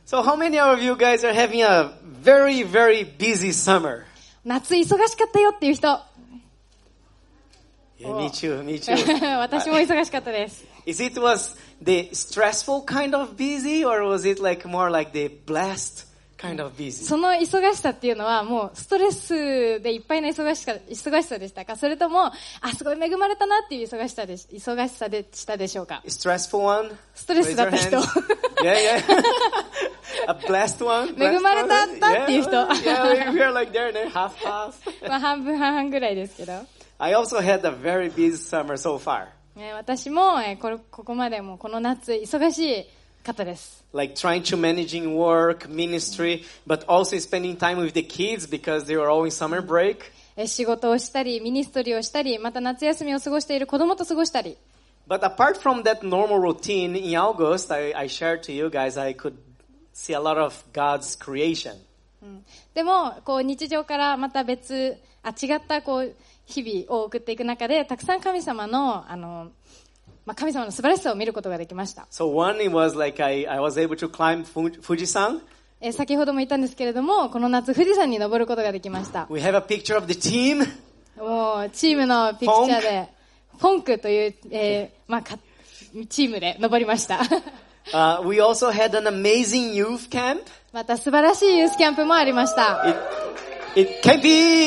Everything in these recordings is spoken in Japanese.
So how many of you guys are having a very, very busy summer? 夏忙しかったよっていう人。 Yeah, me too, me too. 私も忙しかったです。 Is it was the stressful kind of busy or was it like more like the blessed kind of busy? その忙しさっていうのはもうストレスでいっぱいな忙しさでしたか？それとも、すごい恵まれたなっていう忙しさでしたでしょうか？ Stressful one? ストレスだった人。 Yeah, yeah. A blessed one? 恵まれたっていう人。 Yeah, we are like there, half. まあ半分半々ぐらいですけど。 I also had a very busy summer so far. 私もここまでもこの夏忙しい方です。 Like trying to managing work, ministry, but also spending time with the kids because they were all in summer break. 仕事をしたり、ミニストリーをしたり、また夏休みを過ごしている子供と過ごしたり。 But apart from that normal routine, in August, I shared to you guys, I could see a lot of God's creation. でも、日常からまた違った日々を送っていく中で、たくさん神様の神様の素晴らしさを見ることができました。 So one, it was like I was able to climb Fujisan. 先ほども言ったんですけれども、この夏富士山に登ることができました。 We have a picture of the team. もうチームのピクチャーで、フォンクという、チームで登りました。 We also had an amazing youth camp. また素晴らしいユースキャンプもありました。 キャンピ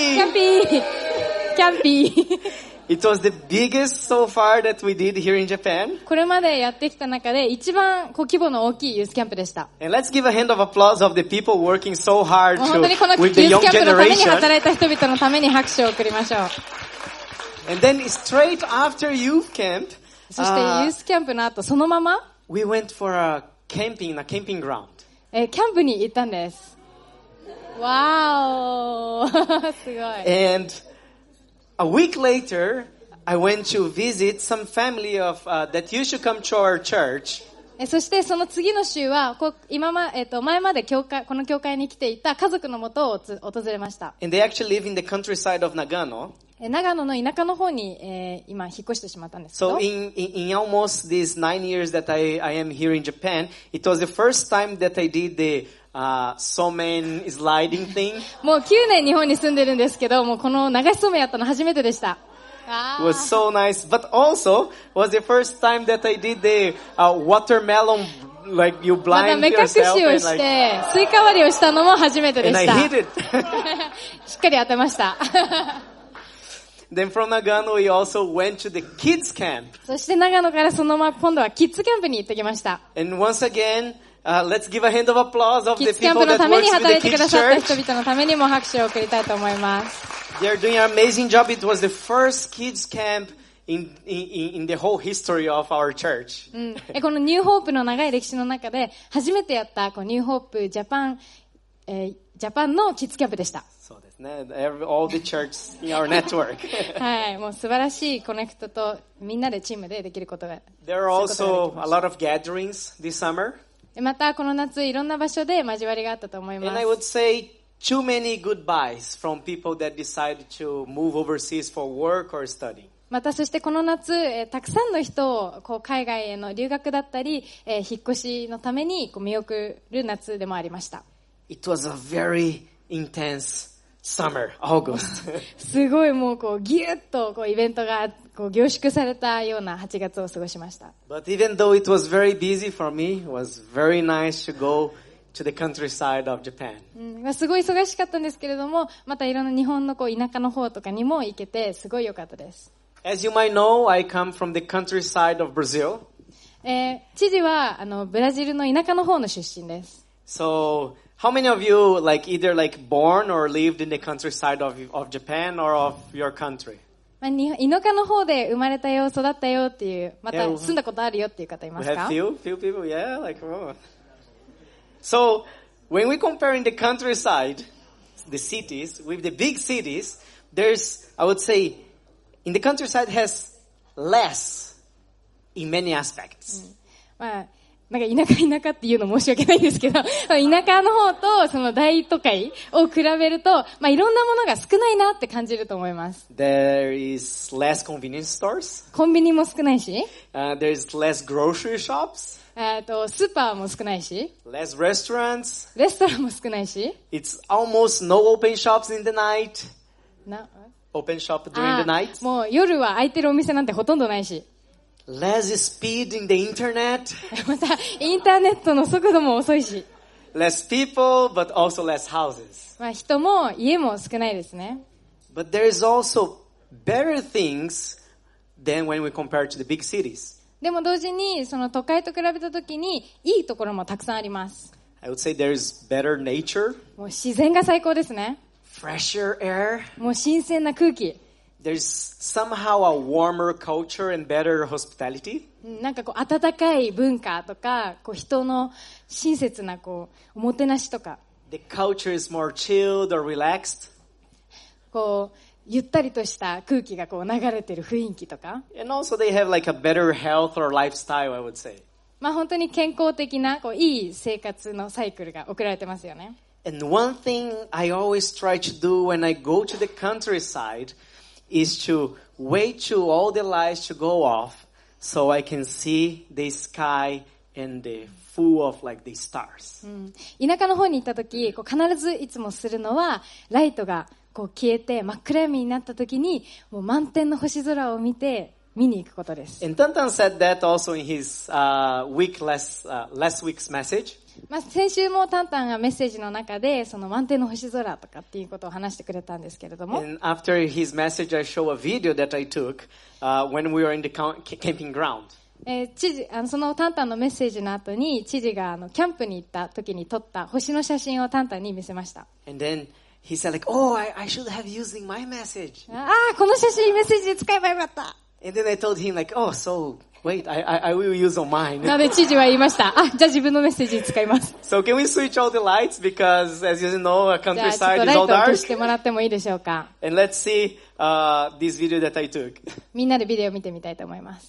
ーIt was the biggest so far that we did here in Japan. これまでやってきた中で一番規模の大きいユースキャンプでした。 And let's give a hand of applause of the people working so hard 本当にこの with the ユー young スキャンプのために generation. 働いた人々のために拍手を送りましょう。 And then straight after youth camp, そしてユースキャンプの後そのまま we went for a camping ground. キャンプに行ったんです。わーすごい。 And a week later, I went to visit some family of that used to come to our church. そしてその次の週は前までこの教会に来ていた家族のもとを訪れました。 And they actually live in the countryside of Nagano. 長野の田舎の方に、今引っ越してしまったんですけど。 So in almost these 9 years that I am here in Japan, it was the first time that I did the somen sliding thing. もう9年日本に住んでるんですけど、もうこの流しそうめんやったの初めてでした。 It was so nice, but also was the first time that I did the watermelon, like you また blind 目隠し yourself を and し like, て、スイカ割りをしたのも初めてで and し I た。 hit it. しっかり当てました。 Then from Nagano, we also went to the kids camp. そして長野からそのまま今度はキッズキャンプに行ってきました。 And once again, let's give a hand of applause of キ the ッズキャン people プの that ために works 働 with い the てくだ kids さった church. 人々のためにも拍手を送りたいと思います。 They're doing an amazing job. It was the first kids camp in the whole history of our church. このニューホープの長い歴史の中で初めてやったニューホープジャパンのキッズキャンプでした。 そうですね。All the churches in our network. はい、もう素晴らしいコネクトとみんなでチームでできることが。 There are also a lot of gatherings this summer. またこの夏いろんな場所で交わりがあったと思います。 And I would say too many goodbyes from people that decide to move overseas for work or study. またそしてこの夏、たくさんの人を海外への留学だったり、引っ越しのために見送る夏でもありました。 It was a very intense summer, August. すごいもうギュッとイベントが凝縮されたような8月を過ごしました。 But even though it was very busy for me, it was very nice to go to the countryside of Japan. すごい忙しかったんですけれども、またいろんな日本の田舎の方とかにも行けてすごい良かったです。 As you might know, I come from the countryside of Brazil. 知事はブラジルの田舎の方の出身です。 So, how many of you either born or lived in the countryside of Japan or of your country? 田舎の方で生まれたよ、育ったよっていう、また住んだことあるよっていう方います We か have few people, yeah, So, when we compare in the countryside, the cities, with the big cities, there's, I would say, in the countryside has less in many aspects. なんか田舎っていうの申し訳ないんですけど、田舎の方とその大都会を比べると、いろんなものが少ないなって感じると思います。 There is less convenience stores. コンビニも少ないし、 There's less grocery shops. スーパーも少ないし、 less restaurants. レストランも少ないし、 It's almost no open shops in the night. な Open shop during the night. もう夜は空いてるお店なんてほとんどないし、 Less speed in the internet. またインターネットの速度も遅いし、 Less people, but also less houses. まあ、人も家も少ないですね。 But there is also better things than when we compare to the big cities. でも同時にその都会と比べたときにいいところもたくさんあります。 I would say there's better nature, もう自然が最高ですね。 fresher air. もう新鮮な空気。 There's somehow a warmer culture and better hospitality. なんかこう温かい文化とか、こう人の親切なこうおもてなしとか、 The culture is more chilled or relaxed. こうゆったりとした空気がこう流れてる雰囲気とか、 And also they have like a better health or lifestyle, I would say. まあ本当に健康的なこういい生活のサイクルが送られてますよね。 And one thing I always try to do when I go to the countryside is to wait till all the lights to go off so I can see the sky and the full of like the stars. 田舎の方に行った時、こう必ずいつもするのはライトがこう消えて真っ暗闇になった時にもう満天の星空を見に行くことです。 And Tantan said that also in his last week's message. まあ、先週もタンタンがメッセージの中でその満天の星空とかっていうことを話してくれたんですけれども、 And after his message, I show a video that I took when we were in the camping ground. そのタンタンのメッセージの後に知事がキャンプに行った時に撮った星の写真をタンタンに見せました。 And then he said like, oh, I should have using my message. ああ、この写真メッセージで使えばよかった。 And then I told him like, oh, so wait, I will use on mine. なので知事は言いました。あ、じゃあ自分のメッセージに使います。 So can we switch all the lights because as you know, a じゃあちょっ countryside と is ライト all を消 dark. してもらってもいいでしょうか。 And let's see this video that I took. みんなでビデオを見てみたいと思います。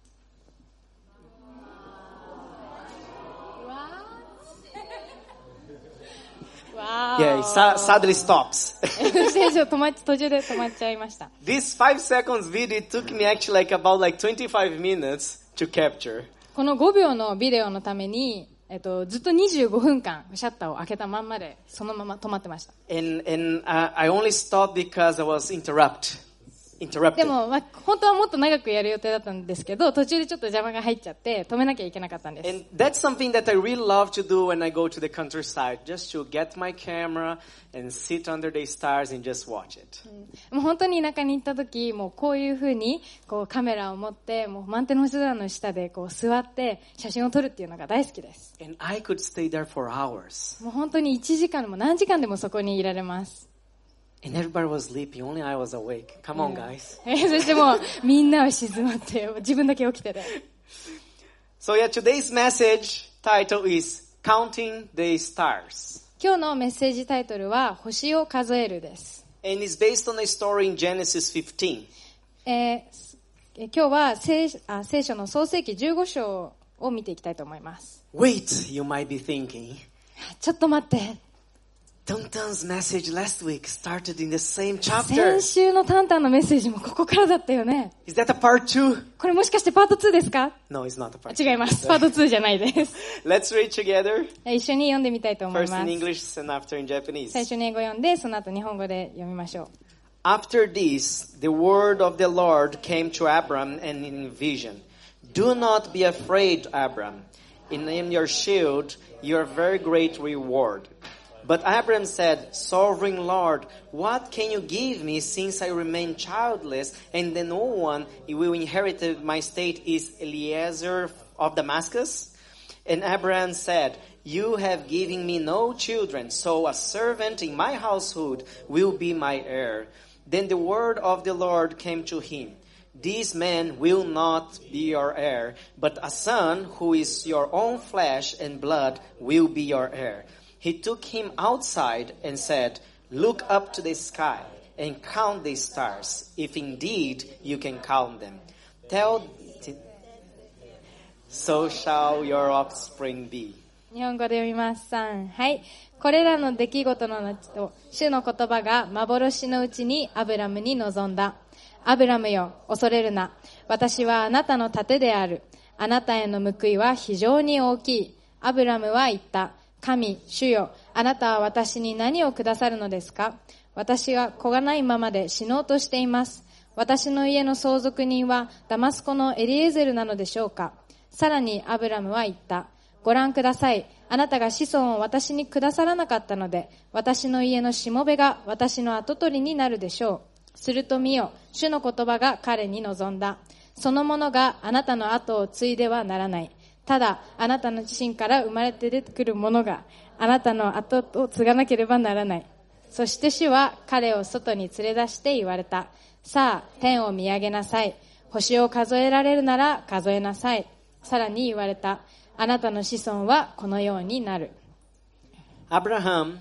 わー Yeah, it sadly stops. 途中で止まっちゃいました。 This 5 seconds video it took me actually like about like 25 minutes to capture. この5秒のビデオのために、ずっと25分間シャッターを開けたまんまでそのまま止まってました。 And I only stopped because I was interrupted. でも、まあ、本当はもっと長くやる予定だったんですけど、途中でちょっと邪魔が入っちゃって止めなきゃいけなかったんです。 And that's something that I really love to do when I go to the countryside, just to get my camera and sit under the stars and just watch it. もう本当に田舎に行った時、もうこういう風にこうカメラを持ってもう満天の星空の下でこう座って写真を撮るっていうのが大好きです。 And I could stay there for hours. もう本当に1時間でも何時間でもそこにいられます。 And everybody was sleeping, only I was awake. Come on, guys. そしてもうみんなは静まって自分だけ起きてて。 So yeah, today's message title is Counting the Stars. 今日のメッセージタイトルは星を数えるです。 And it's based on a story in Genesis 15. 今日は聖書の創世記15章を見ていきたいと思います。 Wait, you might be thinking. ちょっと待って。 Tantan's message last week started in the same chapter. 先週のタンタンのメッセージもここからだったよね。 Is that a part 2? これもしかしてパート2ですか？ No, it's not a part 2. 違います。パート2じゃないです。 Let's read together. 一緒に読んでみたいと思い First ま in す。 English and after in Japanese. 最初に英語読んで、その後日本語で読みましょう。 After this, the word of the Lord came to Abram and in a vision. Do not be afraid, Abram. In your shield, your very great reward. But Abram said, Sovereign Lord, what can you give me since I remain childless and then no one will inherit my state is Eliezer of Damascus? And Abram said, You have given me no children, so a servant in my household will be my heir. Then the word of the Lord came to him. This man will not be your heir, but a son who is your own flesh and blood will be your heir. He took him outside and said, Look up to the sky and count the stars, if indeed you can count them. So shall your offspring be. 日本語で読みます。3、はい。これらの出来事の後、主の言葉が幻のうちにアブラムに臨んだ。アブラムよ、恐れるな。私はあなたの盾である。 あなたへの報いは非常に大きい。アブラムは言った。神、主よ、あなたは私に何をくださるのですか？私は子がないままで死のうとしています。私の家の相続人はダマスコのエリエゼルなのでしょうか？さらにアブラムは言った。ご覧ください。あなたが子孫を私にくださらなかったので、私の家のしもべが私の跡取りになるでしょう。すると見よ、主の言葉が彼に望んだ。そのものがあなたの後を継いではならない。ただ、あなたの自身から生まれて出てくるものがあなたの後を継がなければならない。そして主は彼を外に連れ出して言われた。さあ、天を見上げなさい。星を数えられるなら数えなさい。さらに言われた。あなたの子孫はこのようになる。 Abram,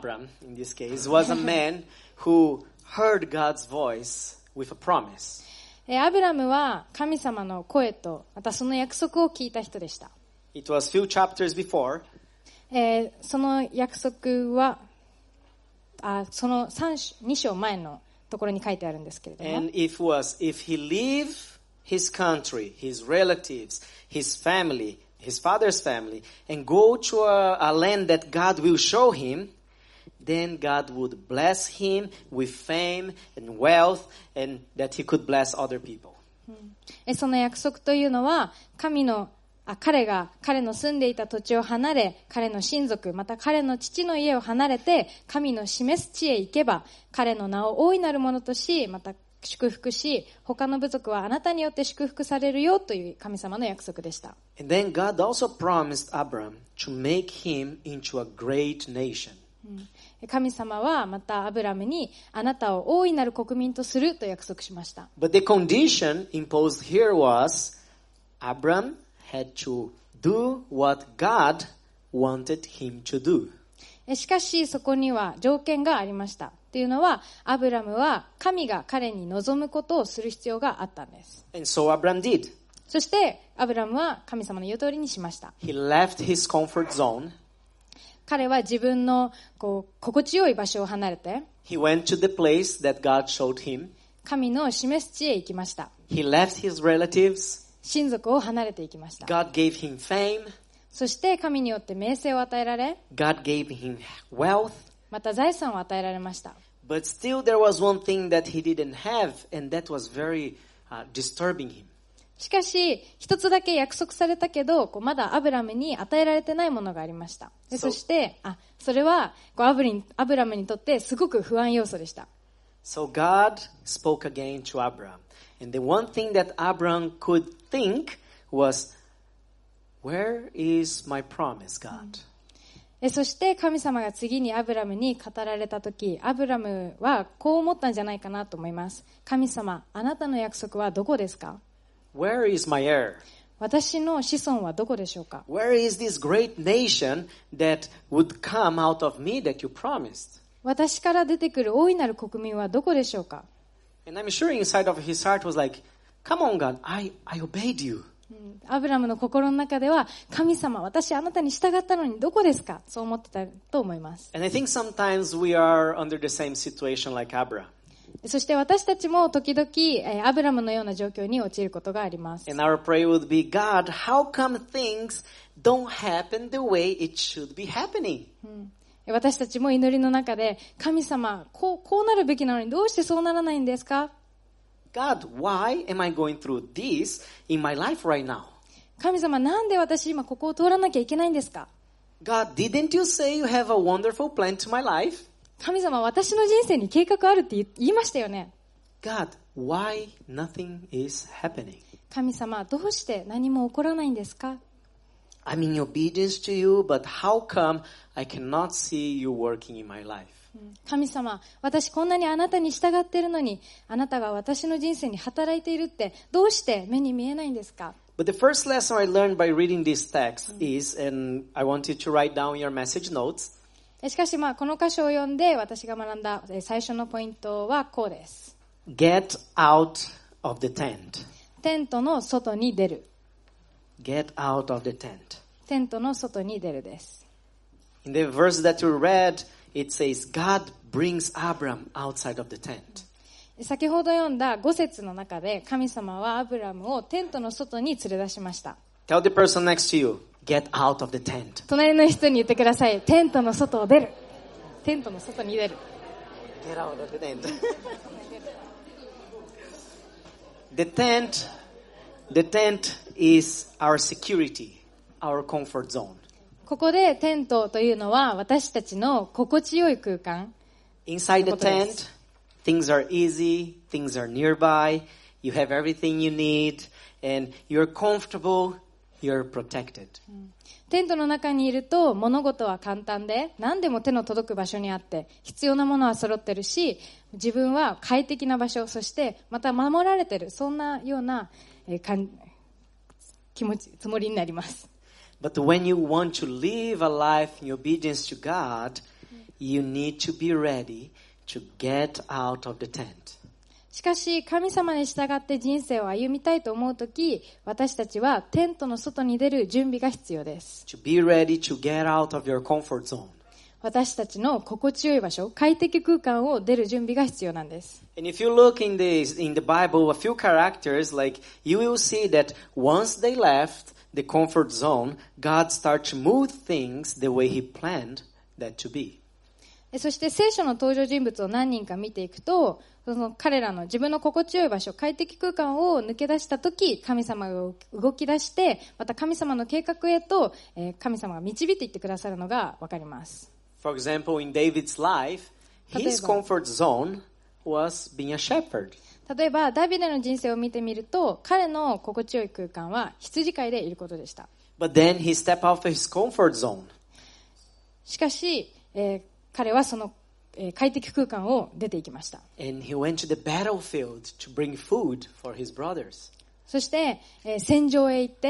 in this case, was a man who heard God's voice with a promise. アブラムは神様の声と、またその約束を聞いた人でした。 It was few chapters before. その約束は、その2章前のところに書いてあるんですけれども。 And if he leave his country, his relatives, his family, his father's family, and go to a land that God will show him, then God would bless him with fame and wealth, and that he could bless other people. その約束というのは、彼が彼の住んでいた土地を離れ、彼の親族、また彼の父の家を離れて、神の示す地へ行けば、彼の名を大いなるものとし、また祝福し、他の部族はあなたによって祝福されるよという神様の約束でした。 And then God also promised Abram to make him into a great nation. 神様はまたアブラムにあなたを大いなる国民とすると約束しました。 But the condition imposed here was Abram had to do what God wanted him to do. しかしそこには条件がありました。というのは、アブラムは神が彼に望むことをする必要があったんです。 And so Abram did. そしてアブラムは神様の言う通りにしました。 He left his comfort zone. 彼は自分の心地よい場所を離れて、 He went to the place that God showed him. 神の示す地へ行きました。 He left his relatives. 親族を離れていきました。 God gave him fame. そして神によって名声を与えられ、 God gave him wealth. また財産を与えられました。 But still there was one thing that he didn't have, and that was very disturbing him. しかし、一つだけ約束されたけど、まだアブラムに与えられてないものがありました。そして、それはアブラムにとってすごく不安要素でした。 So God spoke again to Abram. And the one thing that Abram could think was, where is my promise, God? そして神様が次にアブラムに語られたとき、アブラムはこう思ったんじゃないかなと思います。神様、あなたの約束はどこですか？ Where is my heir? 私の子孫はどこでしょうか？ Where is this great nation that would come out of me that you promised? 私から出てくる大いなる国民はどこでしょうか？ And I'm sure inside of his heart was like, come on God, I obeyed you. アブラムの心の中では、神様、私あなたに従ったのにどこですか？そう思ってたと思います。 And I think sometimes we are under the same situation like Abram. そして私たちも時々、アブラムのような状況に陥ることがあります。 And our prayer would be, God, how come things don't happen the way it should be happening? 私たちも祈りの中で、神様、こうなるべきなのにどうしてそうならないんですか？ God, why am I going through this in my life right now? 神様、なんで私今ここを通らなきゃいけないんですか？ God, didn't you say you have a wonderful plan to my life? 神様、私の人生に計画あるって言いましたよね。 God, why nothing is happening? 神様、どうして何も起こらないんですか？ I'm in obedience to you, but how come I cannot see you working in my life? 神様、私こんなにあなたに従っているのに、あなたが私の人生に働いているってどうして目に見えないんですか？ But the first lesson I learned by reading this text is, and I want you to write down your message notes. しかしこの箇所を読んで私が学んだ最初のポイントはこうです。 Get out of the tent. テントの外に出る。 Get out of the tent. テントの外に出るです。 In the verse that you read, it says, God brings Abram outside of the tent. 先ほど読んだ5節の中で神様はアブラムをテントの外に連れ出しました。 Tell the person next to you, get out of the tent. 隣の人に言ってください。テントの外を出る。テントの外に出る。 Get out of the tent. The tent is our security, our comfort zone. ここでテントというのは私たちの心地よい空間。 Inside the tent, things are easy, things are nearby, you have everything you need, and you're comfortable, you're protected. テントの中にいると物事は簡単で何でも手の届く場所にあって必要なものは揃ってるし、自分は快適な場所、そしてまた守られてる、そんなような、つもりになります。 But when you want to live a life in obedience to God, you need to be ready to get out of the tent. しかし神様に従って人生を歩みたいと思うとき、私たちはテントの外に出る準備が必要です。 To be ready to get out of your comfort zone. 私たちの心地よい場所、快適空間を出る準備が必要なんです。 And if you look in the Bible, a few characters, like you will see that once they left the comfort zone, God starts to move things the way He planned that to be. そして聖書の登場人物を何人か見ていくと、その彼らの自分の心地よい場所、快適空間を抜け出したとき、神様が動き出して、また神様の計画へと、神様が導いていってくださるのがわかります。 For example, in David's life, his comfort zone was being a shepherd. 例えば、ダビデの人生を見てみると、彼の心地よい空間は羊飼いでいることでした。 But then he stepped out of his comfort zone. しかし、彼はその快適空間を出ていきました。 And he went to the battlefield to bring food for his brothers. そして、戦場へ行って、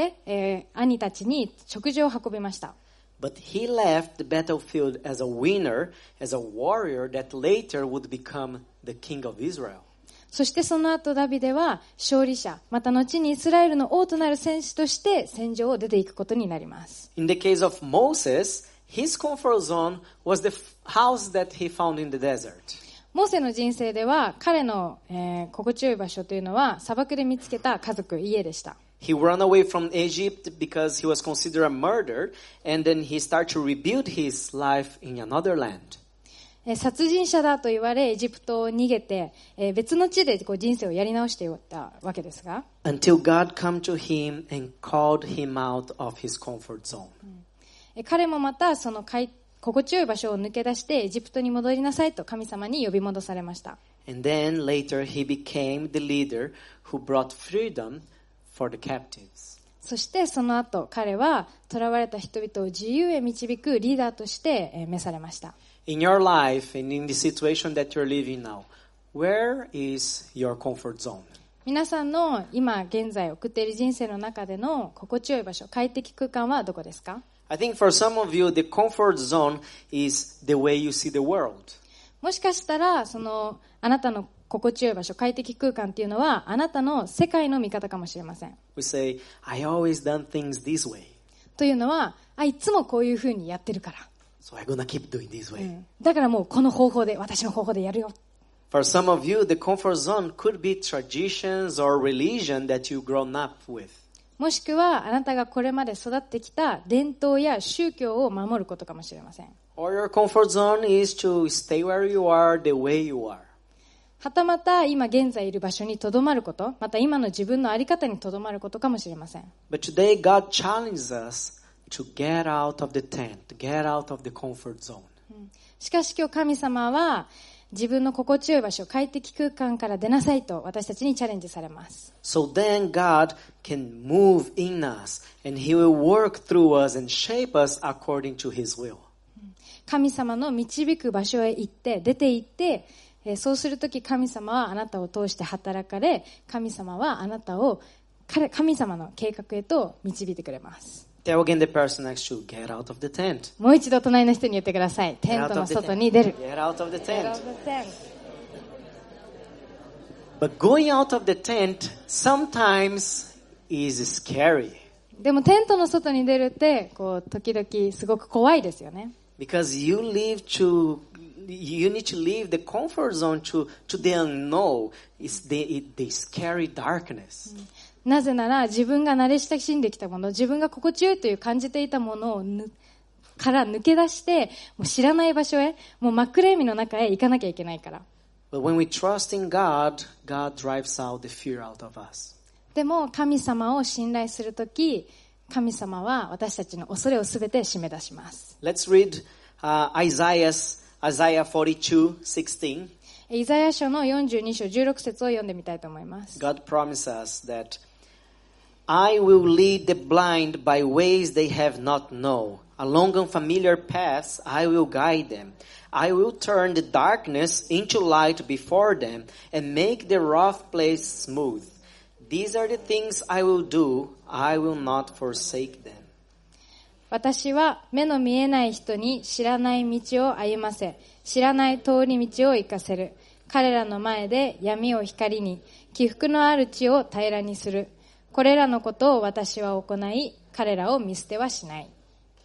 兄たちに食事を運びました。 But he left the battlefield as a winner, as a warrior that later would become the king of Israel. そしてその後ダビデは勝利者、また後にイスラエルの王となる戦士として戦場を出ていくことになります。 In the case of Moses, his comfort zone was the house that he found in the desert. モーセの人生では彼の、心地よい場所というのは砂漠で見つけた家族、家でした。 He ran away from Egypt because he was considered a murderer, and then he started to rebuild his life in another land. 殺人者だと言われエジプトを逃げて、別の地で人生をやり直していったわけですが、 Until God came to him and called him out of his comfort zone. 彼もまたその心地よい場所を抜け出してエジプトに戻りなさいと神様に呼び戻されました。 And then later he became the leader who brought freedom for the captives. そしてその後彼は囚われた人々を自由へ導くリーダーとして召されました。 In your life and in the situation that you're living now, where is your comfort zone? 皆さんの今現在送っている人生の中での心地よい場所、快適空間はどこですか？ I think for some of you, the comfort zone is the way you see the world. もしかしたらあなたの心地よい場所、快適空間っていうのはあなたの世界の見方かもしれません。 We say, I always done things this way. というのは、いつもこういうふうにやってるから。 So I'm gonna keep doing this way. だからもうこの方法で、私の方法でやるよ。 For some of you, the comfort zone could be traditions or religion that you've grown up with. もしくはあなたがこれまで育ってきた伝統や宗教を守ることかもしれません。 Or your comfort zone is to stay where you are the way you are. はたまた今現在いる場所にとどまること、また今の自分の在り方にとどまることかもしれません。 But today God challenges us to get out of the tent, get out of the comfort zone. しかし今日神様は自分の心地よい場所、快適空間から出なさいと私たちにチャレンジされます。 So then God can move in us and He will work through us and shape us according to His will. 神様の導く場所へ行って、出て行って、そうするとき神様はあなたを通して働かれ、神様はあなたを神様の計画へと導いてくれます。 Tell again the person next to you, get out of the tent. もう一度隣の人に言ってください。テントの外に出る。 Get out of the tent. But going out of the tent sometimes is scary. でもテントの外に出るって時々すごく怖いですよね。 Because you live to you need to leave the comfort zone to the unknown. It's the scary darkness. なぜなら自分が慣れ親しんできたもの、自分が心地よいという感じていたものをから抜け出して、もう知らない場所へ、もう真っ暗闇の中へ行かなきゃいけないから。 But when we trust in God, God drives out the fear out of us. でも神様を信頼するとき、神様は私たちの恐れをすべて締め出します。 Let's read Isaiah 42:16. イザヤ書の42章16節を読んでみたいと思います。 God promises us that I will lead the blind by ways they have not known. Along unfamiliar paths I will guide them. I will turn the darkness into light before them and make the rough place smooth. These are the things I will do. I will not forsake them. 私は目の見えない人に知らない道を歩ませ、知らない通り道を行かせる。彼らの前で闇を光に、起伏のある地を平らにする。これらのことを私は行い、彼らを見捨てはしない。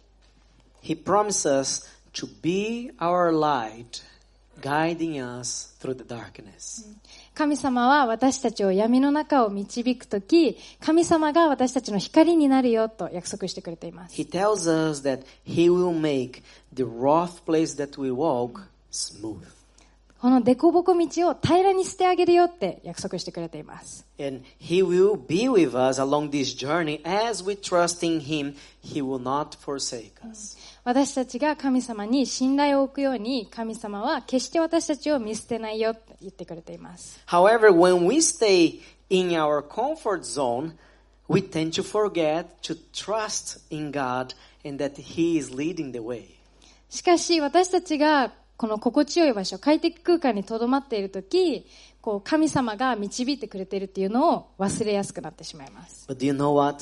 He promises to be our light, guiding us through the darkness. 神様は私たちを闇の中を導くとき、神様が私たちの光になるよと約束してくれています。 He tells us that He will make the rough place that we walk smooth. この凸凹道を平らにしてあげるよって約束してくれています。 And He will be with us along this journey as we trust in Him. He will not forsake us. 私たちが神様に信頼を置くように、神様は決して私たちを見捨てないよって言ってくれています。 However, when we stay in our comfort zone, we tend to forget to trust in God and that He is leading the way. しかし私たちがこの心地よい場所、快適空間にとどまっているとき、神様が導いてくれているっていうのを忘れやすくなってしまいます。 But do you know what?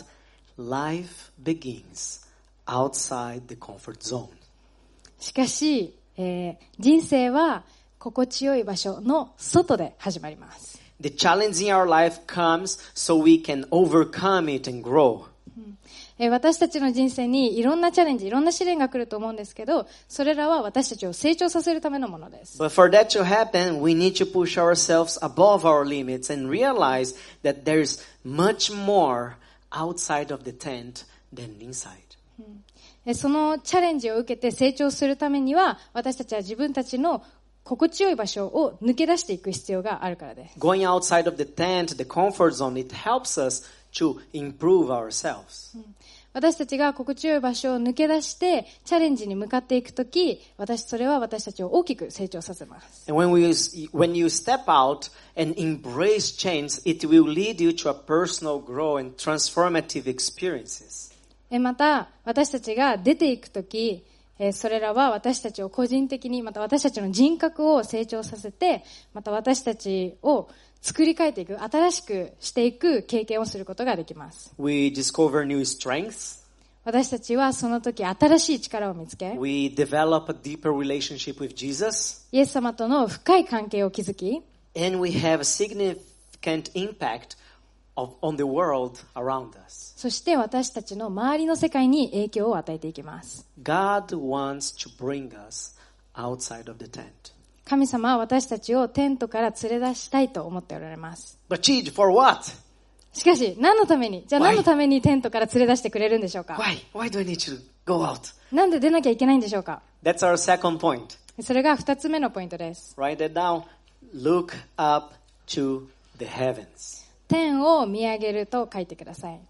Life begins outside the comfort zone. しかし、人生は心地よい場所の外で始まります。 The challenge in our life comes so we can overcome it and grow. 私たちの人生にいろんなチャレンジ、いろんな試練が来ると思うんですけど、それらは私たちを成長させるためのものです。 But for that to happen, we need to push ourselves above our limits and realize that there's much more outside of the tent than inside. そのチャレンジを受けて成長するためには、私たちは自分たちの心地よい場所を抜け出していく必要があるからです。 Going outside of the tent, the comfort zone, it helps us to improve ourselves. 私たちが心地よい場所を抜け出してチャレンジに向かっていくとき、それは私たちを大きく成長させます。 And when you step out and embrace change, it will lead you to a personal growth and transformative experiences. また、私たちが出ていくとき、それらは私たちを個人的に、また私たちの人格を成長させて、また私たちを作り変えていく、新しくしていく経験をすることができます。 We discover new strengths. 私たちはその時新しい力を見つけ、 We develop a deeper relationship with Jesus. イエス様との深い関係を築き、 And we have a significant impact on the world around us. そして私たちの周りの世界に影響を与えていきます。 God wants to bring us outside of the tent. 神様は私たちをテントから連れ出したいと思っておられます。 But Chid, for what? しかし、何のために、じゃあ何のためにテントから連れ出してくれるんでしょうか？ Why do I need to go out? なんで出なきゃいけないんでしょうか？ That's our second point. それが2つ目のポイントです。 Write that down. Look up to the heavens. 天を見上げると書いてください。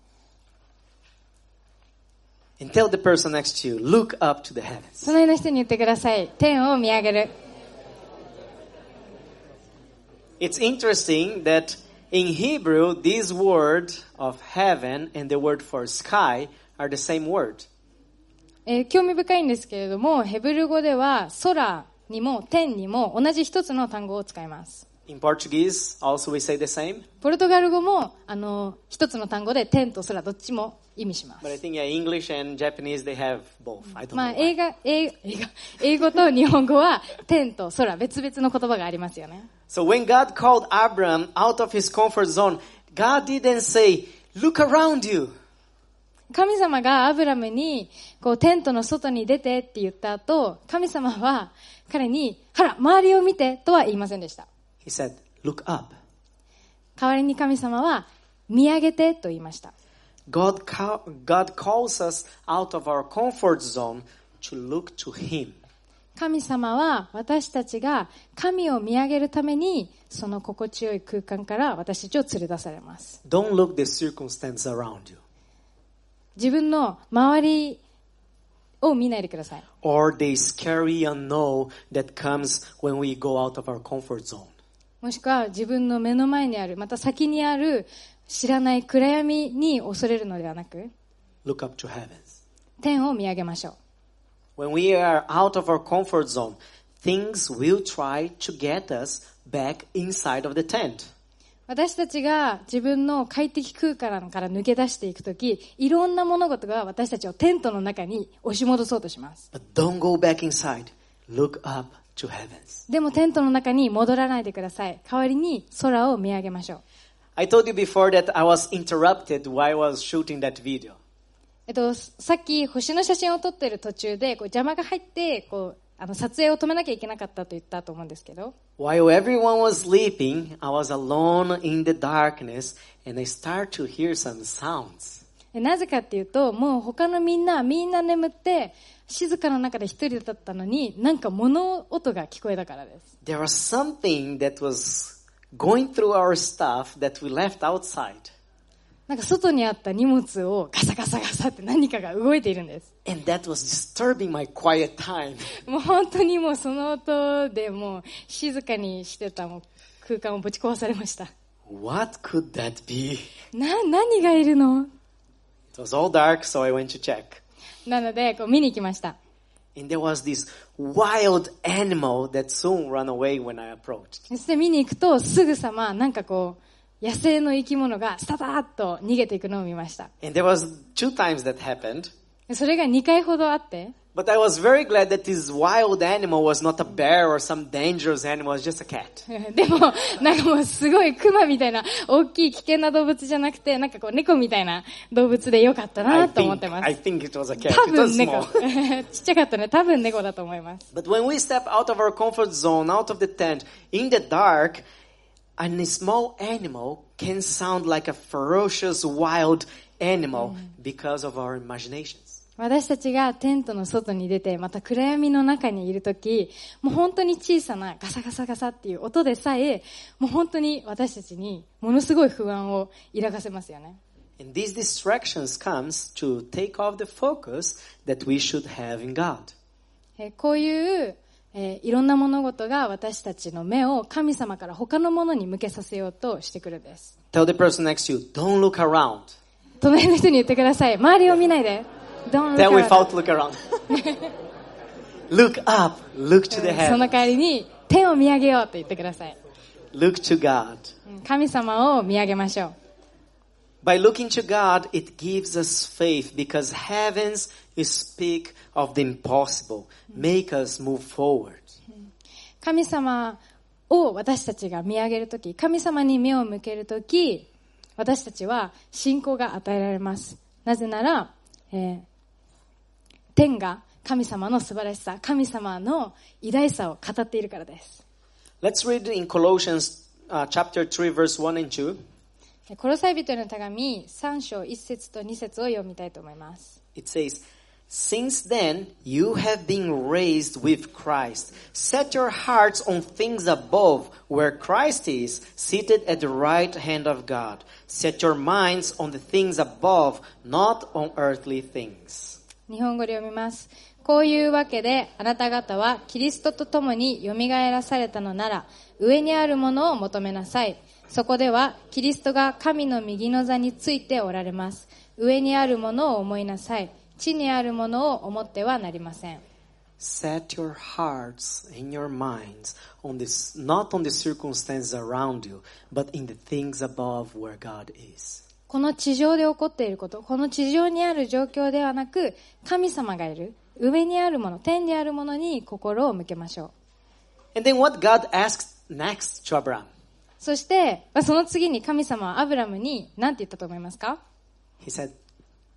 And tell the person next to you, look up to the heavens. 隣の人に言ってください。天を見上げる。 It's interesting that in Hebrew, this word of heaven and the word for sky are the same word. 興味深いんですけれども、ヘブル語では空にも天にも同じ一つの単語を使います。 In Portuguese, also we say the same. ポルトガル語も一つの単語で天と空どっちも意味します。 But I think English and Japanese, they have both. I don't know. 英語と日本語は天と空別々の言葉がありますよね。 So when God called Abram out of his comfort zone, God didn't say, look around you. 神様がアブラムにこうテントの外に出てって言った後、神様は彼に、ほら、周りを見てとは言いませんでした。 He said, look up. 代わりに神様は見上げてと言いました。 God calls us out of our comfort zone to look to Him. 神様は私たちが神を見上げるためにその心地よい空間から私たちを連れ出されます。 Don't look the circumstance around you. 自分の周りを見ないでください。 Or the scary unknown that comes when we go out of our comfort zone. もしくは自分の目の前にある、また先にある知らない暗闇に恐れるのではなく、 Look up to heavens. 天を見上げましょう。 When we are out of our comfort zone, things will try to get us back inside of the tent. 私たちが自分の快適空間から抜け出していくとき、いろんな物事が私たちをテントの中に押し戻そうとします。 But don't go back inside. Look up to heavens. でもテントの中に戻らないでください。代わりに空を見上げましょう。 I told you before that I was interrupted while I was shooting that video. さっき星の写真を撮っている途中で邪魔が入って撮影を止めなきゃいけなかったと言ったと思うんですけど、 While everyone was sleeping, I was alone in the darkness and I started to hear some sounds. なぜかっていうと、もう他のみんな眠って静かな中で一人だったのに、なんか物音が聞こえたからです。 There was something that was going through our stuff that we left outside. なんか外にあった荷物をガサガサガサって何かが動いているんです。 And that was disturbing my quiet time. もう本当にもうその音でもう静かにしてたもう空間をぶち壊されました。 What could that be? 何がいるの？ It was all dark, so I went to check. なので見に行きました。 And there was this wild animal that soon ran away when I approached. そして見に行くとすぐさまなんか野生の生き物がスタタッと逃げていくのを見ました。 And there was 2 times that happened. それが2回ほどあって。 But I was very glad that this wild animal was not a bear or some dangerous animal, it was just a cat. でも、なんかもうすごいクマみたいな大きい危険な動物じゃなくて、なんか猫みたいな動物でよかったなと思ってます。 I think it was a cat. 多 It 分 was 猫。 small. ちっちゃかったね。多分猫だと思います。 But when we step out of our comfort zone, out of the tent, in the dark, and a small animal can sound like a ferocious wild animal because of our imaginations. 私たちがテントの外に出て、また暗闇の中にいるとき、もう本当に小さなガサガサガサっていう音でさえ、もう本当に私たちにものすごい不安を抱かせますよね。 And these distractions comes to take off the focus that we should have in God. こういういろんな物事が私たちの目を神様から他のものに向けさせようとしてくるんです。 Tell the person next to you, don't look around. 隣の人に言ってください。周りを見ないで。Don't Then look without look around. Look up, look to the その heavens. 代わりに天を見上げようと言ってください。 Look to God. 神様を見上げましょう。 By looking to God, it gives us faith because heavens speak of the impossible, make us move forward. 神様を私たちが見上げるとき、神様に目を向けるとき、私たちは信仰が与えられます。なぜなら、天が神様の素晴らしさ、神様の偉大さを語っているからです。 Let's read in Colossians chapter 3 verse 1 and 2. コロサイ人への手紙3章1節と2節を読みたいと思います。 It says, Since then you have been raised with Christ. Set your hearts on things above, where Christ is, seated at the right hand of God. Set your minds on the things above, not on earthly things. 日本語で読みます。こういうわけであなた方はキリストと共によみがえらされたのなら、上にあるものを求めなさい。そこではキリストが神の右の座についておられます。上にあるものを思いなさい。地にあるものを思ってはなりません。 Set your hearts and your minds on this, not on the circumstances around you, but in the things above where God is. この地上で起こっていること、この地上にある状況ではなく、神様がいる、上にあるもの、天にあるものに心を向けましょう。 And then what God asked next to Abraham? そして、その次に神様はアブラムに何て言ったと思いますか？ He said,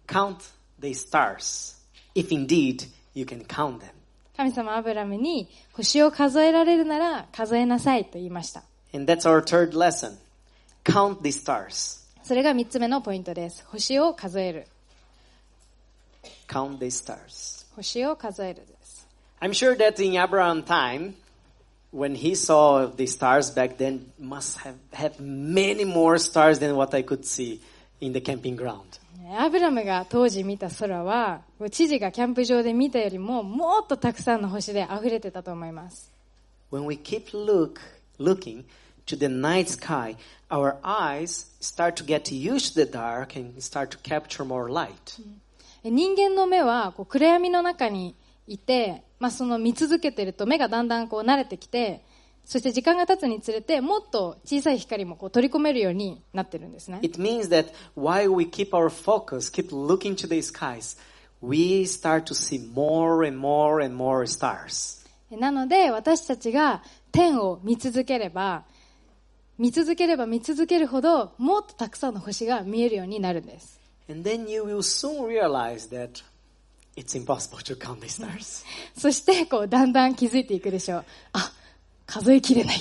count the stars, if indeed you can count them. 神様はアブラムに星を数えられるなら数えなさいと言いました。 And that's our third lesson. Count the stars. それが3つ目のポイントです。星を数える。 Count the stars. 星を数えるです。 I'm sure that in Abraham's time, when he saw the stars back then, must have many more stars than what I could see in the camping ground. アブラムが当時見た空は、知事がキャンプ場で見たよりももっとたくさんの星で溢れてたと思います。 When we keep looking to the night sky, our eyes start to get used to the dark and start to capture more light. 人間の目は暗闇の中にいて、その見続けてると目がだんだん慣れてきて、そして時間が経つにつれてもっと小さい光も取り込めるようになってるんですね。 It means that while we keep our focus, keep looking to the skies, we start to see more and more and more stars. なので私たちが天を見続ければ見続けるほどもっとたくさんの星が見えるようになるんです。 And then you will soon realize that it's impossible to count the stars. そしてだんだん気づいていくでしょう。数えきれない。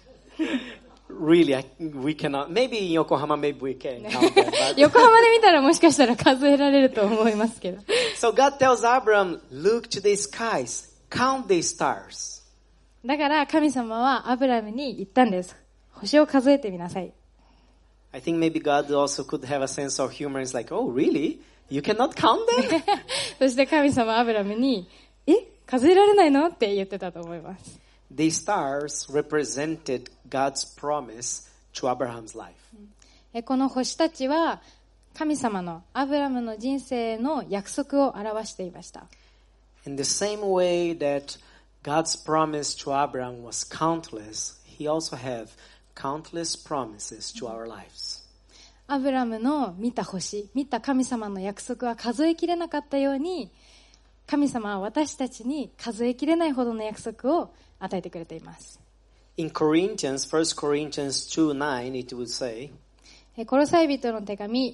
Really, we cannot. Maybe in Yokohama, maybe we can count them. But 横浜で見たらもしかしたら数えられると思いますけど。 So God tells Abram, look to the skies, count the stars. だから神様はアブラムに言ったんです。星を数えてみなさい。 I think maybe God also could have a sense of humor. It's like, oh, really? You cannot count them? そして神様はアブラムに、数えられないのって言ってたと思います。 The stars represented God's promise to Abraham's life. この星たちは神様のアブラムの人生の約束を表していました。 In the same way that God's promise to Abraham was countless, He also had countless promises to our lives. アブラムの見た星、見た神様の約束は数えきれなかったように、神様は私たちに数えきれないほどの約束を与えてくれています。 In Corinthians, 1 Corinthians 2:9, it would say, コロサイ人の手紙、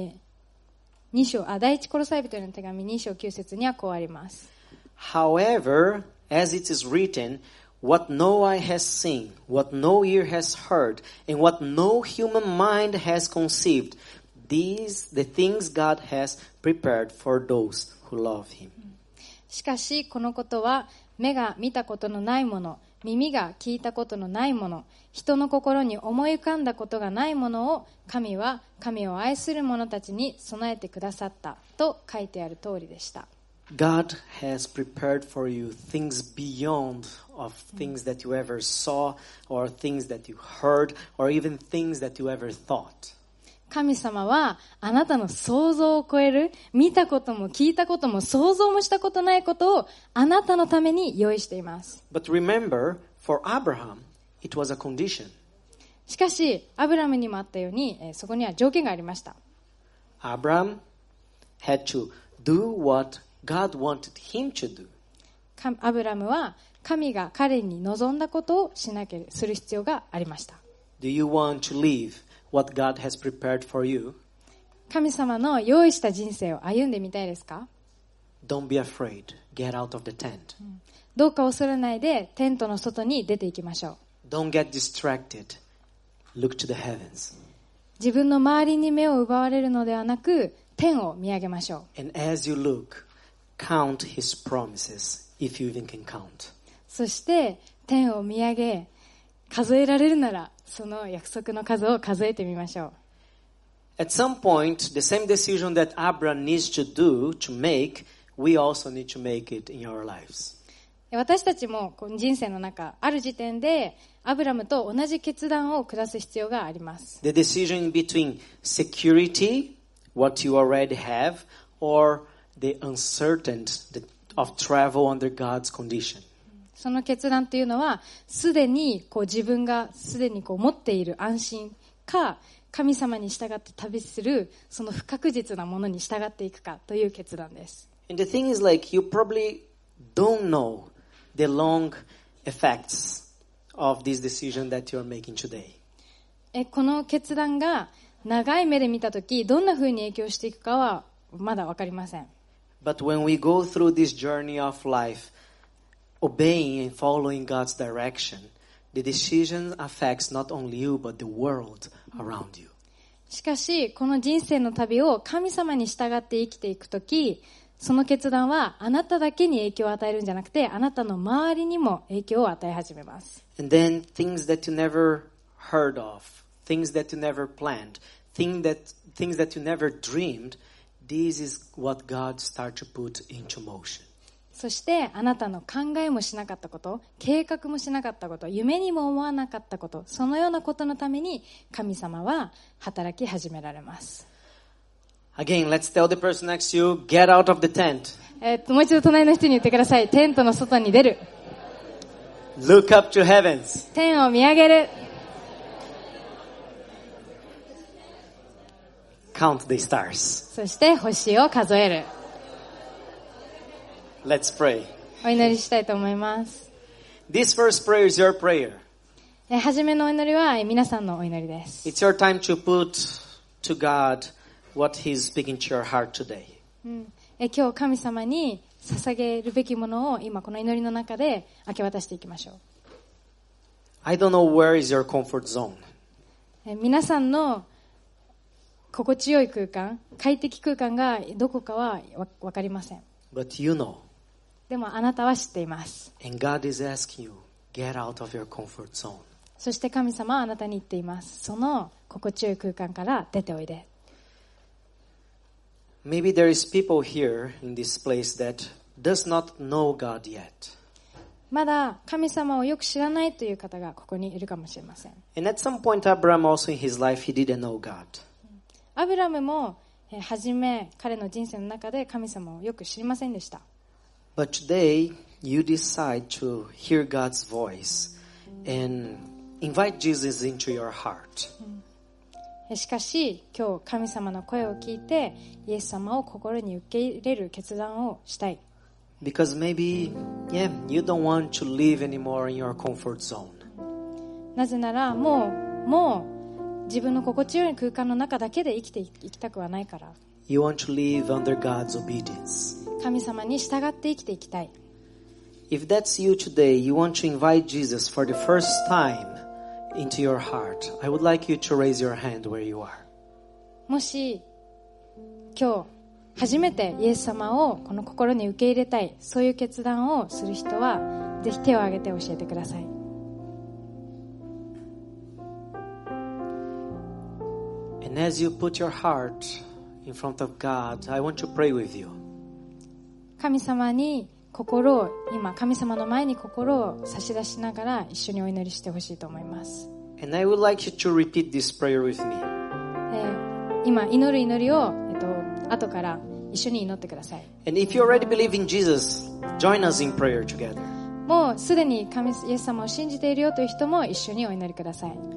第一コロサイ人の手紙2章9節にはこうあります。 However, as it is written, what no eye has seen, what no ear has heard, and what no human mind has conceived, these the things God has prepared for those who love Him. しかしこのことは目が見たことのないもの、耳が聞いたことのないもの、人の心に思い浮かんだことがないものを神は神を愛する者たちに備えてくださったと書いてある通りでした。 God has prepared for you things beyond of things that you ever saw or things that you heard or even things that you ever thought. 神様はあなたの想像を超える、見たことも聞いたことも想像もしたことないことをあなたのために用意しています。 But remember, for Abraham, it was a condition. しかし、アブラムにもあったように、そこには条件がありました。 Abraham had to do what God wanted him to do. アブラムは神が彼に望んだことをする必要がありました。 Do you want to live what God has prepared for you? 神様の用意した人生を歩んでみたいですか？ Don't be afraid. Get out of the tent. どうか恐れないでテントの外に出ていきましょう。 Don't get distracted. Look to the heavens. 自分の周りに目を奪われるのではなく、天を見上げましょう。 And as you look, count His promises, if you even can count. そして天を見上げ、数えられるならその約束の数を数えてみましょう。 At some point, the same decision that Abraham needs to make, we also need to make it in our lives. 私たちも人生の中、ある時点でアブラムと同じ決断を下す必要があります。 The decision between security, what you already have, or the uncertainty of travel under God's condition. その決断というのは、すでに自分がすでに持っている安心か、神様に従って旅するその不確実なものに従っていくかという決断です。 And the thing is, like, you probably don't know the long effects of this decision that you are making today. この決断が長い目で見たとき、どんな風に影響していくかはまだわかりません。 But when we go through this journey of life, obeying and following God's direction, the decision affects not only you, but the world around you. しかし、この人生の旅を神様に従って生きていくとき、その決断はあなただけに影響を与えるんじゃなくて、あなたの周りにも影響を与え始めます。 And then things that you never heard of, things that you never planned, things that you never dreamed, this is what God starts to put into motion. そしてあなたの考えもしなかったこと、計画もしなかったこと、夢にも思わなかったこと、そのようなことのために神様は働き始められます。 Again, let's tell the person next to you, get out of the tent. もう一度隣の人に言ってください。テントの外に出る。 Look up to heavens. 天を見上げる。 Count the stars. そして星を数える。 Let's pray. お祈りしたいと思います。 This first prayer is your prayer. 初めのお祈りは皆さんのお祈りです。 It's your time to put to God what He's speaking to your heart today. 今日神様に捧げるべきものを今この祈りの中で明け渡していきましょう。 I don't know where is your comfort zone. 皆さんの心地よい空間、快適空間がどこかはわかりません。 But you know. でもあなたは知っています。 And God is asking you, get out of your comfort zone. そして神様はあなたに言っています。その心地よい空間から出ておいで。 Maybe there is people here in this place that does not know God yet. まだ神様をよく知らないという方がここにいるかもしれません。 And at some point, Abraham also in his life, he didn't know God. アブラムも初め彼の人生の中で神様をよく知りませんでした。 But today, you decide to hear God's voice and invite Jesus into your heart. しかし今日神様の声を聞いてイエス様を心に受け入れる決断をしたい。 Because maybe, you don't want to live anymore in your comfort zone. なぜならもう自分の心地よい空間の中だけで生きていきたくはないから。 You want to live under God's obedience. 神様に従って生きていきたい。 If that's you today, you want to invite Jesus for the first time into your heart. I would like you to raise your hand where you are. もし今日初めてイエス様をこの心に受け入れたい、そういう決断をする人はぜひ手を挙げて教えてください。 And as you put your heart in front of God, I want to pray with you. 神様に心を、今神様の前に心を差し出しながら一緒にお祈りしてほしいと思います。 And I would like you to repeat this prayer with me. 今祈る祈りを、後から一緒に祈ってください。 And if you already believe in Jesus, join us in prayer together. もうすでにイエス様を信じているよという人も一緒にお祈りください。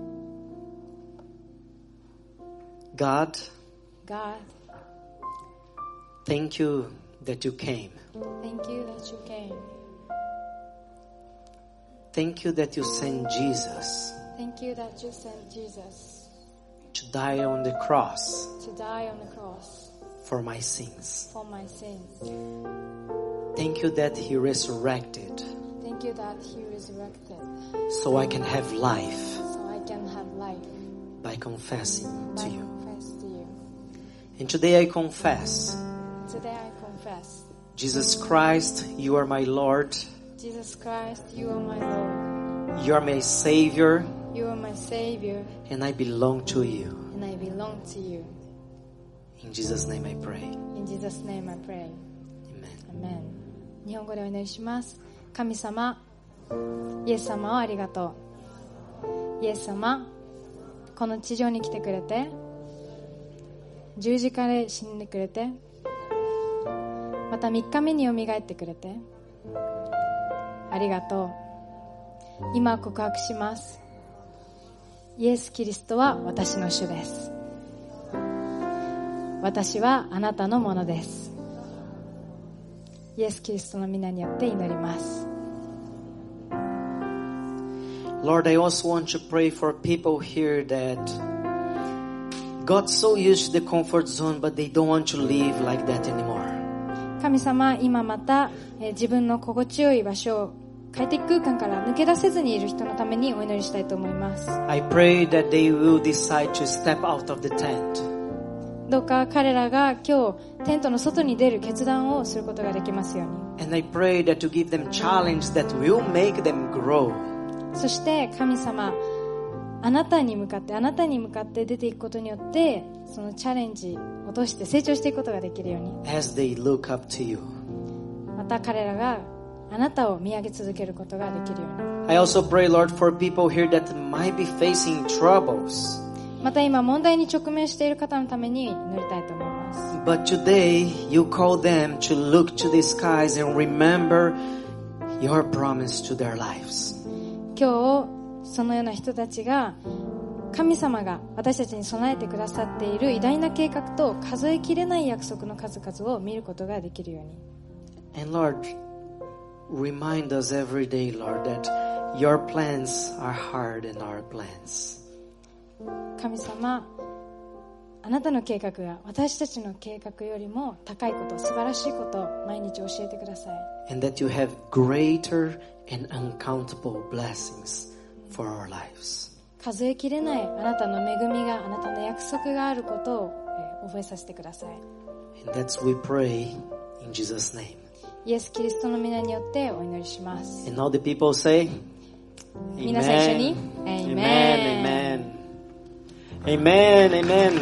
God, thank you that you came. Thank you that you came. Thank you that you sent Jesus. Thank you that you sent Jesus to die on the cross. To die on the cross. For my sins. For my sins. Thank you that He resurrected. Thank you that He resurrected. So I can have life. So I can have life. By confessing to you. And Today I confess. Jesus Christ, you are my Lord. Jesus Christ, you are my Lord. You are my Savior. You are my Savior. And I belong to you. And I belong to you. In Jesus' name I pray. In Jesus' name I pray. Amen. Amen. 日本語でお祈りします。神様、イエス様をありがとう。イエス様、この地上に来てくれて、十字架で死んでくれて、また3日目によみがえってくれてありがとう。今告白します。イエス・キリストは私の主です。私はあなたのものです。イエス・キリストの皆によって祈ります。 Lord, I also want to pray for people here that got so used to the comfort zone, but they don't want to live like that anymore. 神様、今また、自分の心地よい場所を快適空間から抜け出せずにいる人のためにお祈りしたいと思います。 I pray that they will decide to step out of the tent. どうか彼らが今日テントの外に出る決断をすることができますように。 And I pray that to give them challenge that will make them grow. そして神様、あなたに向かって出ていくことによってそのチャレンジを通して成長していくことができるように。 As they look up to you. また彼らがあなたを見上げ続けることができるように。 I also pray, Lord, for people here that might be facing troubles. また今問題に直面している方のために祈りたいと思います。 But today, you call them to look to the skies and remember your promise to their lives. 今日そのような人たちが神様が私たちに備えてくださっている偉大な計画と数えきれない約束の数々を見ることができるように。 And Lord, remind us every day, Lord, that your plans are higher than our plans. 神様、あなたの計画が私たちの計画よりも高いこと、素晴らしいことを毎日教えてください。 And that you have greater and uncountable blessings for our lives. 数えきれないあなたの恵みが、あなたの約束があることを覚えさせてください。 And that's we pray in Jesus' name. イエス・キリストの皆によってお祈りします。 And all the people say, 皆さん一緒に Amen, Amen. Amen, Amen.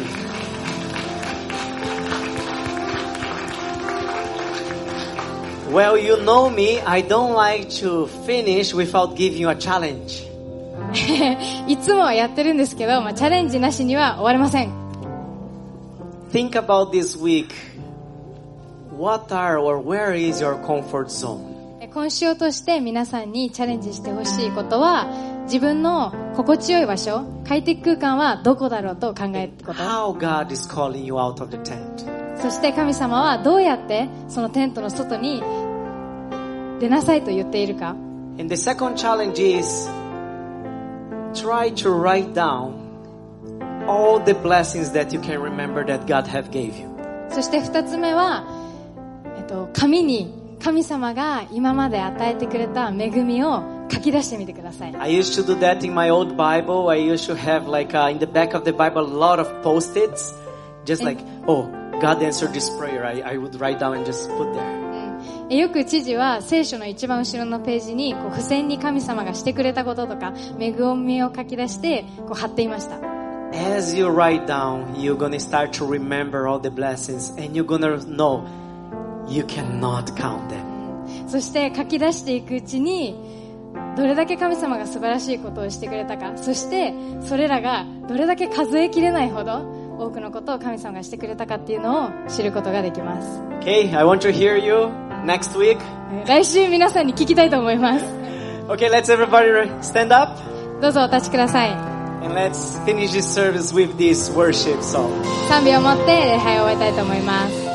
Well, you know me, I don't like to finish without giving you a challenge. いつもやってるんですけど、チャレンジなしには終われません。 Think about this week. What are or where is your comfort zone? 今週を通して皆さんにチャレンジしてほしいことは、自分の心地よい場所、快適空間はどこだろうと考えること。 How God is calling you out of the tent. そして神様はどうやってそのテントの外に出なさいと言っているか。 And the second challenge is try to write down all the blessings that you can remember that God have gave you. そして二つ目は、紙に神様が今まで与えてくれた恵みを書き出してみてください。 I used to do that in my old Bible. I used to have like in the back of the Bible a lot of post-its. Just like, oh, God answered this prayer. I would write down and just put there. よく知事は聖書の一番後ろのページに付箋に神様がしてくれたこととか恵みを書き出して貼っていました。 As you write down, you're going to start to remember all the blessings and you're going to know you cannot count them. そして書き出していくうちにどれだけ神様が素晴らしいことをしてくれたか、そしてそれらがどれだけ数えきれないほど多くのことを神様がしてくれたかっていうのを知ることができます。 Okay, I want to hear you next week. 来週皆さんに聞きたいと思います。 Okay, let's everybody stand up. どうぞお立ちください。 And let's finish this service with this worship song. 賛美を持って礼拝を終えたいと思います。